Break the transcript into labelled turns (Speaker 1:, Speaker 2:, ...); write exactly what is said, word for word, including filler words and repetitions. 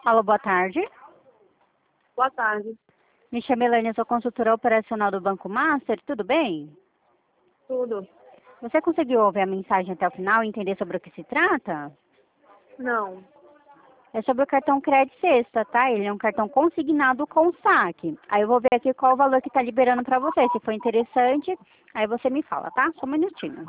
Speaker 1: Alô, boa tarde.
Speaker 2: Boa tarde.
Speaker 1: Me chamo Elaine, sou consultora operacional do Banco Master, tudo bem?
Speaker 2: Tudo?
Speaker 1: Você conseguiu ouvir a mensagem até o final e entender sobre o que se trata?
Speaker 2: Não.
Speaker 1: É sobre o cartão Crédito Sexta, tá? Ele é um cartão consignado com saque. Aí eu vou ver aqui qual o valor que está liberando para você. Se for interessante, aí você me fala, tá? Só um minutinho.